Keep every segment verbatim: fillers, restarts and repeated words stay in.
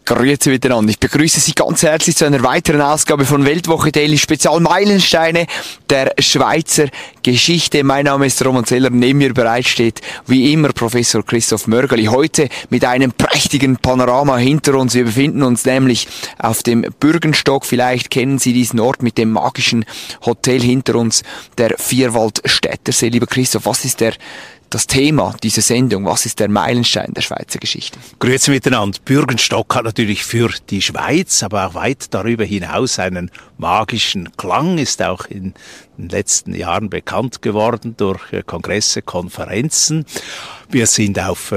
Grüezi miteinander. Ich begrüße Sie ganz herzlich zu einer weiteren Ausgabe von Weltwoche Daily Spezial Meilensteine der Schweizer Geschichte. Mein Name ist Roman Zeller. Neben mir bereitsteht wie immer Professor Christoph Mörgeli. Heute mit einem prächtigen Panorama hinter uns. Wir befinden uns nämlich auf dem Bürgenstock. Vielleicht kennen Sie diesen Ort mit dem magischen Hotel hinter uns, der Vierwaldstättersee. Lieber Christoph, was ist der Das Thema dieser Sendung, was ist der Meilenstein der Schweizer Geschichte? Grüezi miteinander. Bürgenstock hat natürlich für die Schweiz, aber auch weit darüber hinaus einen magischen Klang, ist auch in den letzten Jahren bekannt geworden durch Kongresse, Konferenzen. Wir sind auf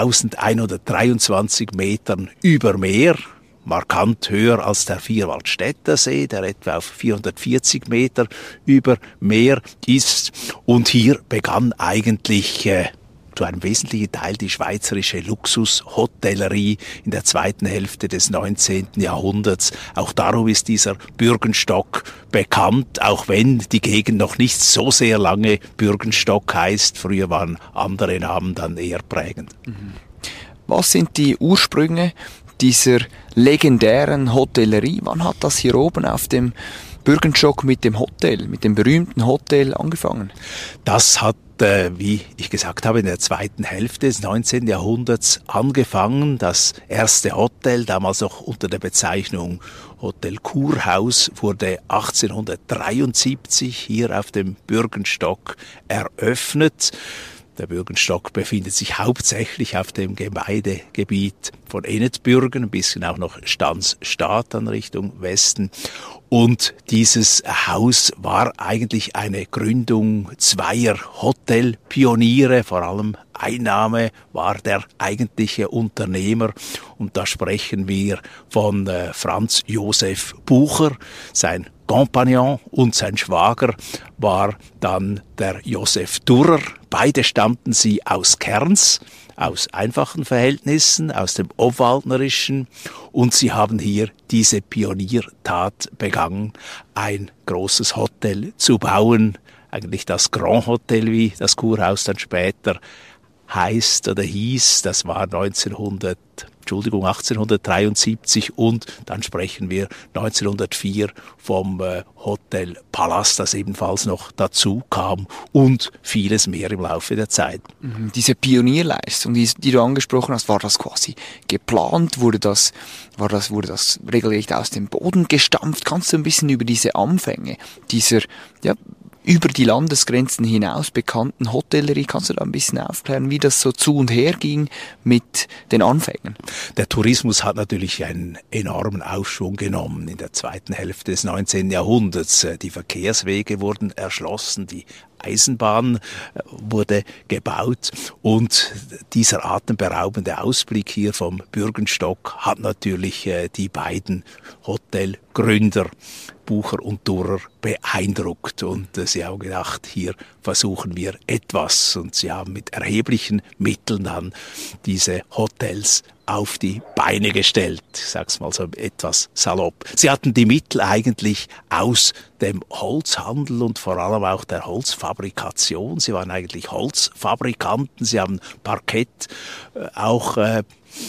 elfhundertdreiundzwanzig Metern über Meer, markant höher als der Vierwaldstättersee, der etwa auf vierhundertvierzig Meter über Meer ist. Und hier begann eigentlich äh, zu einem wesentlichen Teil die schweizerische Luxushotellerie in der zweiten Hälfte des neunzehnten Jahrhunderts. Auch darum ist dieser Bürgenstock bekannt, auch wenn die Gegend noch nicht so sehr lange Bürgenstock heißt. Früher waren andere Namen dann eher prägend. Mhm. Was sind die Ursprünge dieser legendären Hotellerie? Wann hat das hier oben auf dem Bürgenstock mit dem Hotel, mit dem berühmten Hotel angefangen? Das hat, äh, wie ich gesagt habe, in der zweiten Hälfte des neunzehnten Jahrhunderts angefangen. Das erste Hotel, damals noch unter der Bezeichnung Hotel Kurhaus, wurde achtzehnhundertdreiundsiebzig hier auf dem Bürgenstock eröffnet. Der Bürgenstock befindet sich hauptsächlich auf dem Gemeindegebiet von Ennetbürgen, ein bisschen auch noch Stanzstadt dann Richtung Westen. Und dieses Haus war eigentlich eine Gründung zweier Hotelpioniere, vor allem Einnahme war der eigentliche Unternehmer. Und da sprechen wir von äh, Franz Josef Bucher, sein Kompagnon und sein Schwager war dann der Josef Durrer. Beide stammten sie aus Kerns, aus einfachen Verhältnissen, aus dem Obwaldnerischen, und sie haben hier diese Pioniertat begangen, ein großes Hotel zu bauen, eigentlich das Grand Hotel, wie das Kurhaus dann später heißt oder hieß. Das war neunzehnhundert, Entschuldigung, achtzehnhundertdreiundsiebzig, und dann sprechen wir neunzehnhundertvier vom äh, Hotel Palast, das ebenfalls noch dazu kam, und vieles mehr im Laufe der Zeit. Diese Pionierleistung, die, die du angesprochen hast, war das quasi geplant? Wurde das, war das, wurde das regelrecht aus dem Boden gestampft? Kannst du ein bisschen über diese Anfänge dieser, ja, über die Landesgrenzen hinaus bekannten Hotellerie, kannst du da ein bisschen aufklären, wie das so zu und her ging mit den Anfängen? Der Tourismus hat natürlich einen enormen Aufschwung genommen in der zweiten Hälfte des neunzehnten Jahrhunderts. Die Verkehrswege wurden erschlossen, die Eisenbahn wurde gebaut, und dieser atemberaubende Ausblick hier vom Bürgenstock hat natürlich die beiden Hotelgründer Bucher und Durrer beeindruckt, und äh, sie haben gedacht, hier versuchen wir etwas, und sie haben mit erheblichen Mitteln dann diese Hotels auf die Beine gestellt. Ich sag's mal so etwas salopp. Sie hatten die Mittel eigentlich aus dem Holzhandel und vor allem auch der Holzfabrikation. Sie waren eigentlich Holzfabrikanten. Sie haben Parkett äh, auch äh,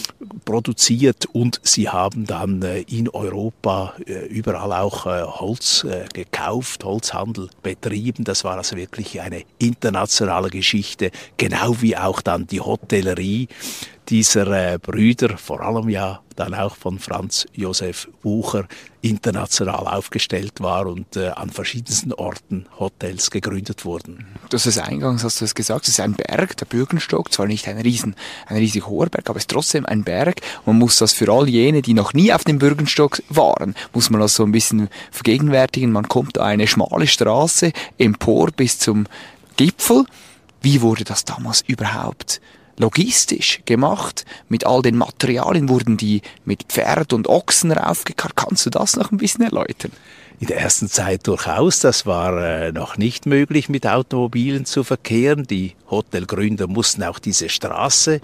produziert, und sie haben dann äh, in Europa äh, überall auch äh, Holz äh, gekauft, Holzhandel betrieben. Das war also wirklich eine internationale Geschichte, genau wie auch dann die Hotellerie dieser äh, Brüder, vor allem ja dann auch von Franz Josef Bucher, international aufgestellt war und äh, an verschiedensten Orten Hotels gegründet wurden. Du hast es eingangs, hast du es gesagt, es ist ein Berg, der Bürgenstock, zwar nicht ein riesen, ein riesig hoher Berg, aber es ist trotzdem ein Berg. Man muss das für all jene, die noch nie auf dem Bürgenstock waren, muss man das so ein bisschen vergegenwärtigen. Man kommt da eine schmale Straße empor bis zum Gipfel. Wie wurde das damals überhaupt logistisch gemacht? Mit all den Materialien wurden die mit Pferd und Ochsen raufgekarrt. Kannst du das noch ein bisschen erläutern? In der ersten Zeit durchaus. Das war äh, noch nicht möglich, mit Automobilen zu verkehren. Die Hotelgründer mussten auch diese Straße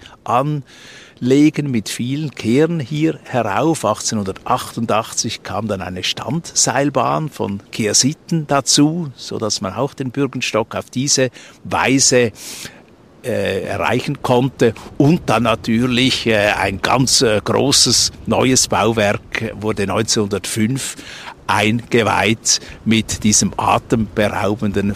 anlegen mit vielen Kehren hier herauf. achtzehnhundertachtundachtzig kam dann eine Standseilbahn von Kersitten dazu, so dass man auch den Bürgenstock auf diese Weise äh, erreichen konnte. Und dann natürlich äh, ein ganz äh, großes neues Bauwerk wurde neunzehnhundertfünf eingeweiht mit diesem atemberaubenden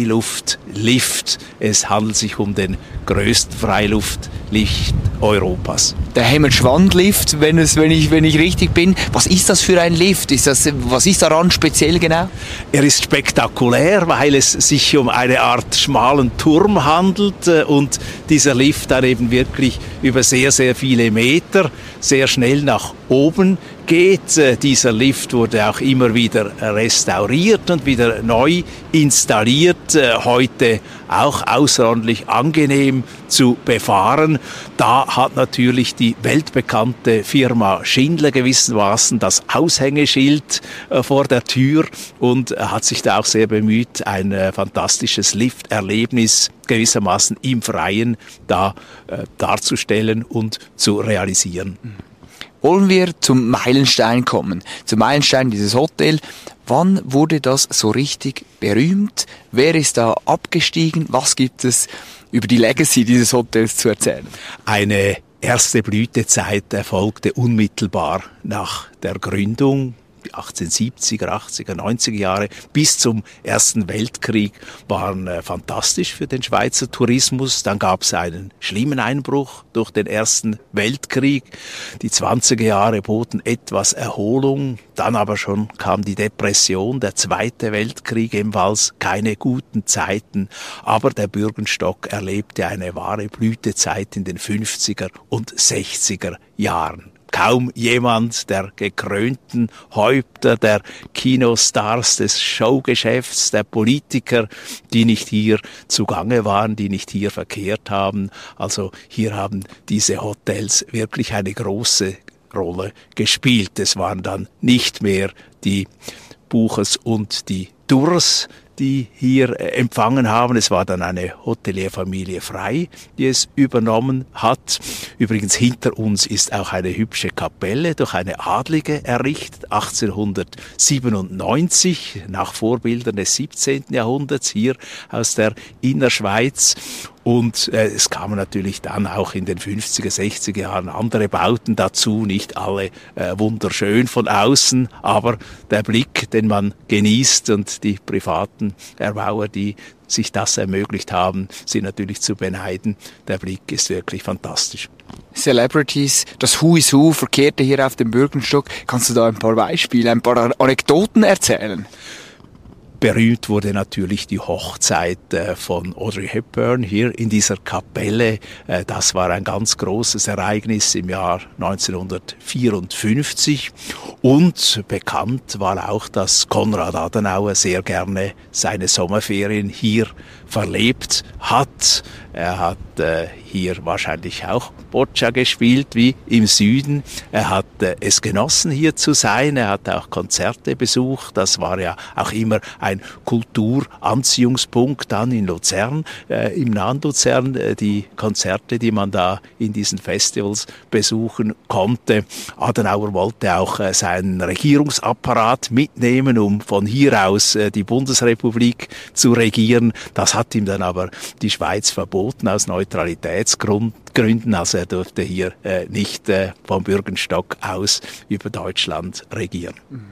Freiluftlift. Es handelt sich um den größten Freiluftlift Europas. Der Hemmet-Schwand-Lift, wenn, es, wenn, ich, wenn ich richtig bin. Was ist das für ein Lift? Ist das, was ist daran speziell genau? Er ist spektakulär, weil es sich um eine Art schmalen Turm handelt und dieser Lift dann eben wirklich über sehr, sehr viele Meter sehr schnell nach oben geht. Dieser Lift wurde auch immer wieder restauriert und wieder neu installiert. Heute auch außerordentlich angenehm zu befahren. Da hat natürlich die weltbekannte Firma Schindler gewissermaßen das Aushängeschild vor der Tür und hat sich da auch sehr bemüht, ein fantastisches Lifterlebnis gewissermaßen im Freien da äh, darzustellen und zu realisieren. Wollen wir zum Meilenstein kommen? Zum Meilenstein dieses Hotel. Wann wurde das so richtig berühmt? Wer ist da abgestiegen? Was gibt es über die Legacy dieses Hotels zu erzählen? Eine erste Blütezeit erfolgte unmittelbar nach der Gründung. Die achtzehnhundertsiebziger, achtziger, neunziger Jahre bis zum Ersten Weltkrieg waren äh, fantastisch für den Schweizer Tourismus. Dann gab es einen schlimmen Einbruch durch den Ersten Weltkrieg. Die zwanziger Jahre boten etwas Erholung. Dann aber schon kam die Depression, der Zweite Weltkrieg, ebenfalls keine guten Zeiten. Aber der Bürgenstock erlebte eine wahre Blütezeit in den fünfziger und sechziger Jahren. Kaum jemand der gekrönten Häupter, der Kinostars des Showgeschäfts, der Politiker, die nicht hier zugange waren, die nicht hier verkehrt haben. Also hier haben diese Hotels wirklich eine große Rolle gespielt. Es waren dann nicht mehr die Buchers und die Durs, die hier empfangen haben. Es war dann eine Hotelierfamilie Frey, die es übernommen hat. Übrigens hinter uns ist auch eine hübsche Kapelle durch eine Adlige errichtet, achtzehnhundertsiebenundneunzig, nach Vorbildern des siebzehnten Jahrhunderts, hier aus der Innerschweiz. Und äh, es kamen natürlich dann auch in den fünfziger, sechziger Jahren andere Bauten dazu, nicht alle äh, wunderschön von außen, aber der Blick, den man genießt und die privaten Erbauer, die sich das ermöglicht haben, sind natürlich zu beneiden. Der Blick ist wirklich fantastisch. Celebrities, das Who is Who verkehrte hier auf dem Bürgenstock. Kannst du da ein paar Beispiele, ein paar Anekdoten erzählen? Berühmt wurde natürlich die Hochzeit äh, von Audrey Hepburn hier in dieser Kapelle. Äh, das war ein ganz großes Ereignis im Jahr neunzehnhundertvierundfünfzig. Und bekannt war auch, dass Konrad Adenauer sehr gerne seine Sommerferien hier verlebt hat. Er hat äh, hier wahrscheinlich auch Boccia gespielt, wie im Süden. Er hat äh, es genossen, hier zu sein. Er hat auch Konzerte besucht. Das war ja auch immer ein Kulturanziehungspunkt dann in Luzern, äh, im nahen Luzern, äh, die Konzerte, die man da in diesen Festivals besuchen konnte. Adenauer wollte auch äh, seinen Regierungsapparat mitnehmen, um von hier aus äh, die Bundesrepublik zu regieren. Das hat ihm dann aber die Schweiz verboten aus Neutralitätsgründen. Also er durfte hier äh, nicht äh, vom Bürgenstock aus über Deutschland regieren.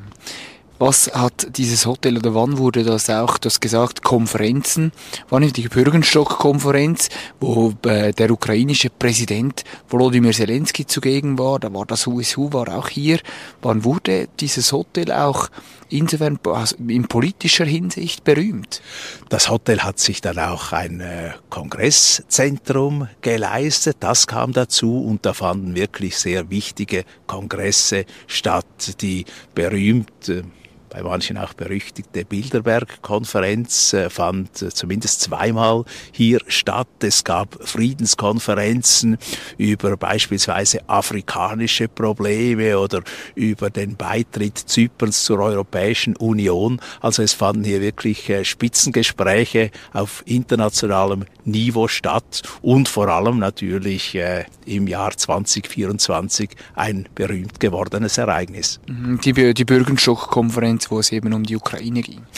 Was hat dieses Hotel oder wann wurde das auch, du hast gesagt, Konferenzen, wann die Bürgenstock-Konferenz, wo äh, der ukrainische Präsident Volodymyr Zelensky zugegen war, da war das Who is Who, war auch hier. Wann wurde dieses Hotel auch insofern also in politischer Hinsicht berühmt? Das Hotel hat sich dann auch ein äh, Kongresszentrum geleistet, das kam dazu und da fanden wirklich sehr wichtige Kongresse statt, die berühmt äh, bei manchen auch berüchtigte Bilderberg-Konferenz äh, fand äh, zumindest zweimal hier statt. Es gab Friedenskonferenzen über beispielsweise afrikanische Probleme oder über den Beitritt Zyperns zur Europäischen Union. Also es fanden hier wirklich äh, Spitzengespräche auf internationalem Niveau statt und vor allem natürlich äh, im Jahr zwanzig vierundzwanzig ein berühmt gewordenes Ereignis. Die, die Bürgenstock-Konferenz, wo es eben um die Ukraine ging.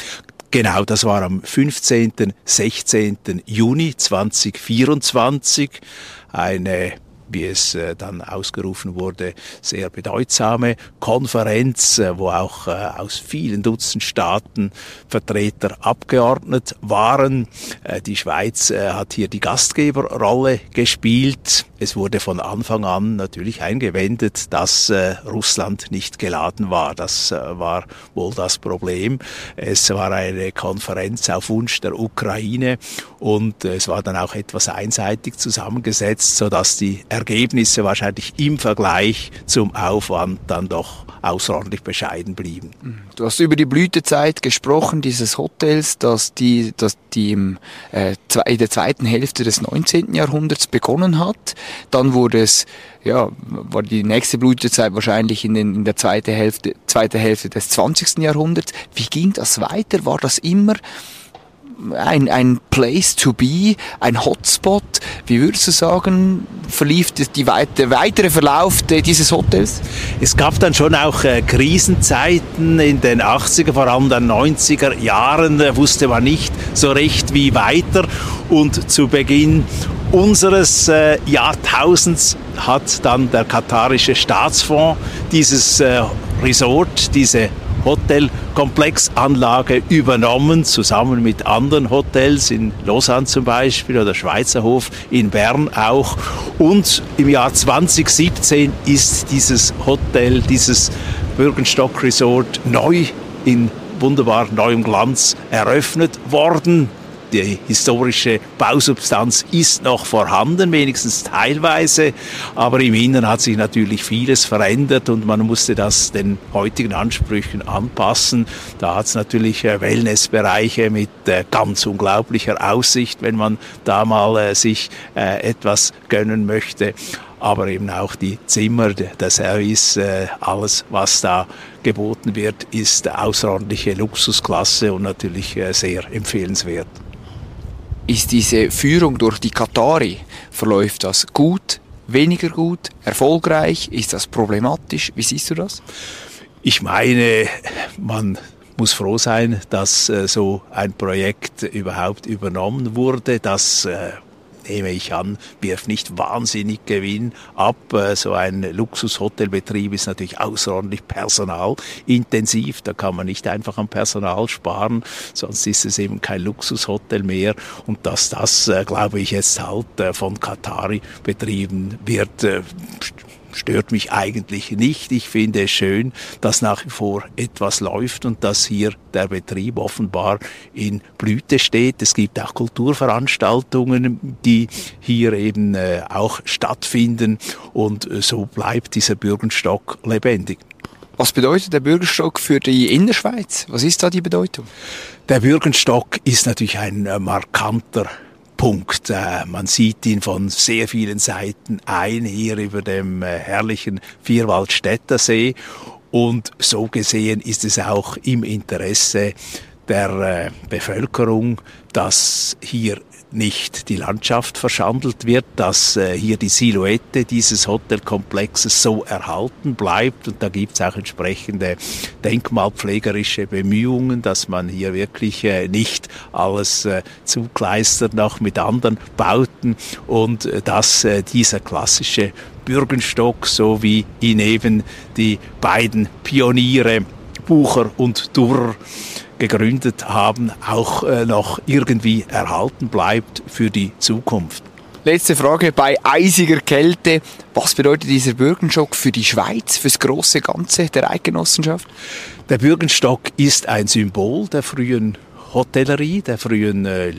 Genau, das war am fünfzehnten, sechzehnten Juni zweitausendvierundzwanzig. Eine, wie es äh, dann ausgerufen wurde, sehr bedeutsame Konferenz, äh, wo auch äh, aus vielen Dutzend Staaten Vertreter abgeordnet waren. Äh, die Schweiz äh, hat hier die Gastgeberrolle gespielt. Es wurde von Anfang an natürlich eingewendet, dass äh, Russland nicht geladen war. Das äh, war wohl das Problem. Es war eine Konferenz auf Wunsch der Ukraine und äh, es war dann auch etwas einseitig zusammengesetzt, sodass die Ergebnisse wahrscheinlich im Vergleich zum Aufwand dann doch außerordentlich bescheiden blieben. Du hast über die Blütezeit gesprochen dieses Hotels, dass die, dass die im, äh, in der zweiten Hälfte des neunzehnten Jahrhunderts begonnen hat. Dann wurde es, ja, war die nächste Blütezeit wahrscheinlich in, den, in der zweiten Hälfte, zweite Hälfte des zwanzigsten Jahrhunderts. Wie ging das weiter? War das immer ein, ein Place to be, ein Hotspot? Wie würdest du sagen, verlief die, die, der weitere Verlauf dieses Hotels? Es gab dann schon auch äh, Krisenzeiten in den achtziger, vor allem den neunziger Jahren, äh, wusste man nicht so recht wie weiter. Und zu Beginn unseres äh, Jahrtausends hat dann der katarische Staatsfonds dieses äh, Resort, diese Hotelkomplexanlage übernommen, zusammen mit anderen Hotels in Lausanne zum Beispiel oder Schweizerhof in Bern auch. Und im Jahr zweitausendsiebzehn ist dieses Hotel, dieses Bürgenstock Resort neu in wunderbar neuem Glanz eröffnet worden. Die historische Bausubstanz ist noch vorhanden, wenigstens teilweise, aber im Inneren hat sich natürlich vieles verändert und man musste das den heutigen Ansprüchen anpassen. Da hat es natürlich Wellnessbereiche mit ganz unglaublicher Aussicht, wenn man da mal sich etwas gönnen möchte. Aber eben auch die Zimmer, der Service, alles, was da geboten wird, ist außerordentliche Luxusklasse und natürlich sehr empfehlenswert. Ist diese Führung durch die Katari, verläuft das gut, weniger gut, erfolgreich? Ist das problematisch? Wie siehst du das? Ich meine, man muss froh sein, dass äh, so ein Projekt überhaupt übernommen wurde, dass äh, nehme ich an, wirft nicht wahnsinnig Gewinn ab. So ein Luxushotelbetrieb ist natürlich außerordentlich personalintensiv. Da kann man nicht einfach am Personal sparen, sonst ist es eben kein Luxushotel mehr. Und dass das, glaube ich, jetzt halt von Katari betrieben wird, stört mich eigentlich nicht. Ich finde es schön, dass nach wie vor etwas läuft und dass hier der Betrieb offenbar in Blüte steht. Es gibt auch Kulturveranstaltungen, die hier eben äh, auch stattfinden und äh, so bleibt dieser Bürgenstock lebendig. Was bedeutet der Bürgenstock für die Innerschweiz? Was ist da die Bedeutung? Der Bürgenstock ist natürlich ein äh, markanter Punkt. Äh, man sieht ihn von sehr vielen Seiten ein, hier über dem äh, herrlichen Vierwaldstättersee. Und so gesehen ist es auch im Interesse der äh, Bevölkerung, dass hier nicht die Landschaft verschandelt wird, dass äh, hier die Silhouette dieses Hotelkomplexes so erhalten bleibt. Und da gibt es auch entsprechende denkmalpflegerische Bemühungen, dass man hier wirklich äh, nicht alles äh, zukleistert, noch mit anderen Bauten und äh, dass äh, dieser klassische Bürgenstock, so wie ihn eben die beiden Pioniere Bucher und Durrer gegründet haben, auch äh, noch irgendwie erhalten bleibt für die Zukunft. Letzte Frage, bei eisiger Kälte, was bedeutet dieser Bürgenstock für die Schweiz, fürs große Ganze der Eidgenossenschaft? Der Bürgenstock ist ein Symbol der frühen Hotellerie, der frühen äh,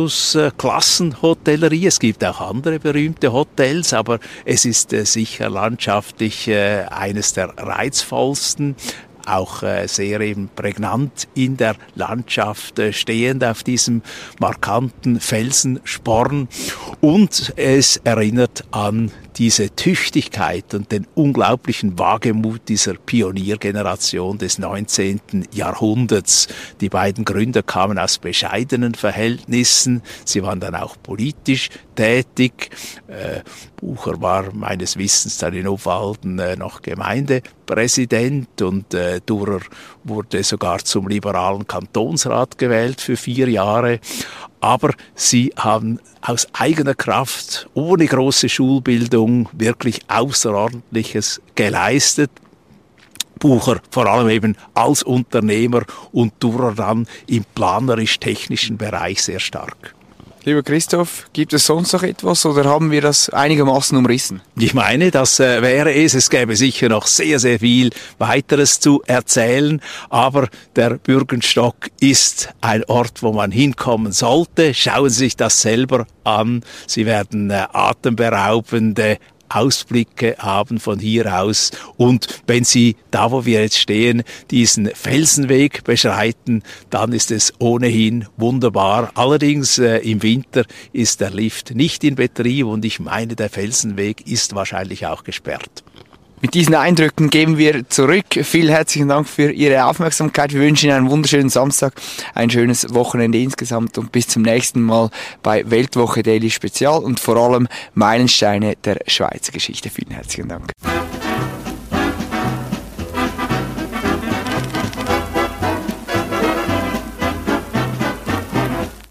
Luxusklassenhotellerie. Es gibt auch andere berühmte Hotels, aber es ist äh, sicher landschaftlich äh, eines der reizvollsten, auch äh, sehr eben prägnant in der Landschaft äh, stehend auf diesem markanten Felsensporn. Und es erinnert an diese Tüchtigkeit und den unglaublichen Wagemut dieser Pioniergeneration des neunzehnten Jahrhunderts. Die beiden Gründer kamen aus bescheidenen Verhältnissen. Sie waren dann auch politisch tätig. Äh, Bucher war meines Wissens dann in Obwalden äh, noch Gemeindepräsident und äh, Durer wurde sogar zum liberalen Kantonsrat gewählt für vier Jahre. Aber sie haben aus eigener Kraft, ohne große Schulbildung, wirklich Außerordentliches geleistet. Bucher vor allem eben als Unternehmer und Durer dann im planerisch-technischen Bereich sehr stark. Lieber Christoph, gibt es sonst noch etwas oder haben wir das einigermaßen umrissen? Ich meine, das äh, wäre es. Es gäbe sicher noch sehr, sehr viel weiteres zu erzählen, aber der Bürgenstock ist ein Ort, wo man hinkommen sollte. Schauen Sie sich das selber an. Sie werden äh, atemberaubende Ausblicke haben von hier aus. Und wenn Sie, da wo wir jetzt stehen, diesen Felsenweg beschreiten, dann ist es ohnehin wunderbar. Allerdings äh, im Winter ist der Lift nicht in Betrieb und ich meine, der Felsenweg ist wahrscheinlich auch gesperrt. Mit diesen Eindrücken geben wir zurück. Vielen herzlichen Dank für Ihre Aufmerksamkeit. Wir wünschen Ihnen einen wunderschönen Samstag, ein schönes Wochenende insgesamt und bis zum nächsten Mal bei Weltwoche Daily Spezial und vor allem Meilensteine der Schweizer Geschichte. Vielen herzlichen Dank.